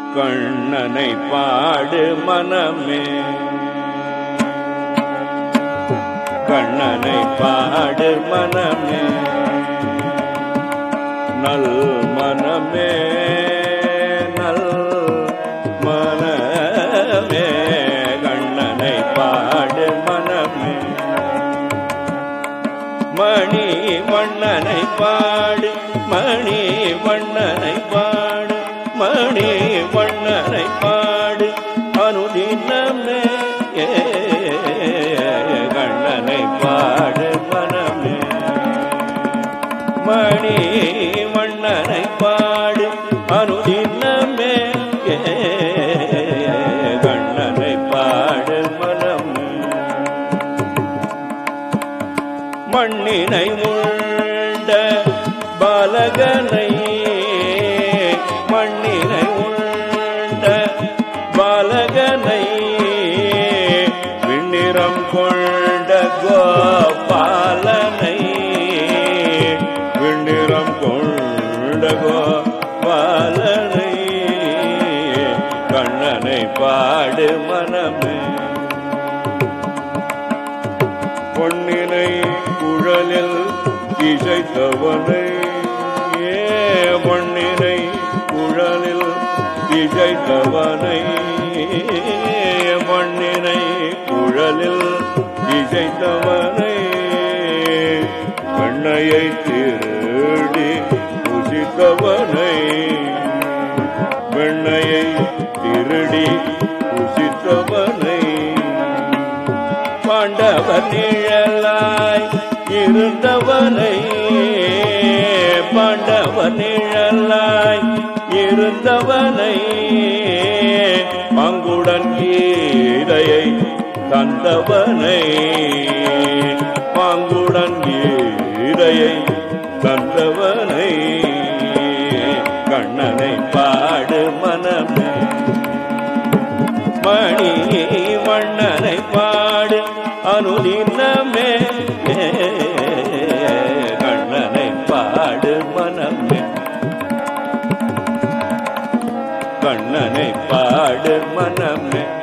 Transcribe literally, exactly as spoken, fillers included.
கண்ணனை பாடு மனமே, கண்ணனை பாடு மனமே, நல் மனமே நல் மனமே, கண்ணனை பாடு மனமே. மணி வண்ணனை பாடு, மணி வண்ணனை பாடு, மணி வண்ணனை பாடு அனுதினமே, கண்ணனை பாடு மனமே. மணி வண்ணனை பாடு அனுதினமே, கண்ணனை பாடு மனமே. மண்ணினை உண்ட பாலகனை, மண்ணினை உண்ட பாலகனை, விண்ணிறம் கொண்ட கோபாலனை, விண்ணிறம் கொண்ட கோபாலனை, கண்ணனை பாடு மனமே. பொன்னினை குழலில் இசைத்தவனை, பொன்னினை குழலில் இசைத்தவனை, பொன்னினை குழலில் இசைத்தவனை, கண்ணையை திருடி புசித்தவனை, வெண்ணையை திருடி புசித்தவனை, பாண்டவர் நிழலாய் இருந்தவனை, பாண்டவர் நிழலாய் இருந்தவனை, பங்குடன் கீதையை தந்தவனை, பங்குடன் கீதையை தந்தவனை, கண்ணனை பாடு மனமே. மணி வண்ணனை பாடு அனுதினமே, கண்ணனை பாடு மனமே, கண்ணனை பாடு மனமே.